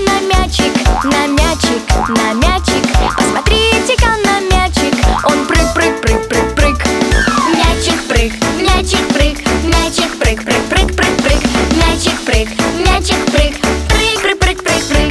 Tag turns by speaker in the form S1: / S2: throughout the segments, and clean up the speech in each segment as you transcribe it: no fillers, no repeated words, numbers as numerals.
S1: на мячик, на мячик, на мячик. Посмотрите-ка на мячик, он прыг-прыг-прыг-прыг-прыг. Мячик прыг, мячик прыг, мячик прыг-прыг-прыг-прыг-прыг. Мячик прыг, мячик прыг, прыг-прыг-прыг-прыг-прыг.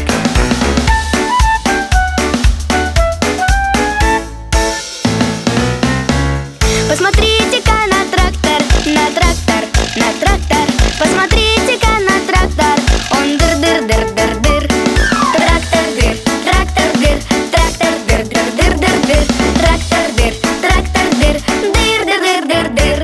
S1: Посмотрите-ка на трактор, на трактор, на трактор. Посмотрите-ка на трактор, он дыр-дыр-дыр-дыр-дыр. Трактор дыр, трактор дыр, трактор дыр-дыр-дыр-дыр-дыр. Трактор дыр, трактор дыр, дыр-дыр-дыр-дыр-дыр.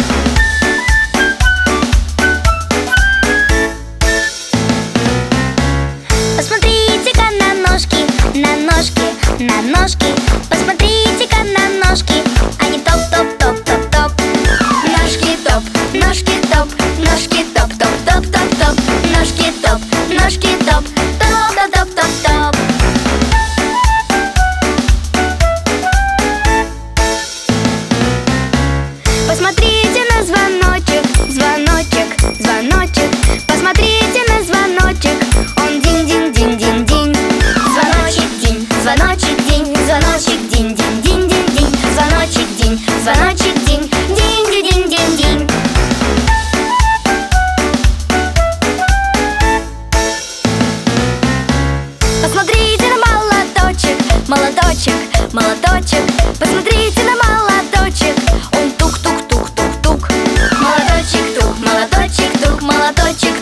S1: Посмотрите-ка на ножки, на ножки, на ножки. Посмотрите-ка на ножки, они топ-топ-топ-топ-топ. Ножки топ, ножки топ, ножки топ-топ-топ-топ-топ. Ножки топ, ножки топ, топ-топ-топ-топ-топ. Посмотрите на звоночек, звоночек, звоночек. Посмотрите на звоночек, он динь-динь-динь-динь-динь. Звоночек динь, звоночек динь, звоночек динь-динь-динь-динь-динь. Звоночек динь, звоночек динь, динь-динь-динь-динь-динь. Посмотрите на молоточек, молоточек, молоточек. Посмотрите на молоточек, он тук-тук-тук-тук-тук. Молоточек тук, молоточек тук, молоточек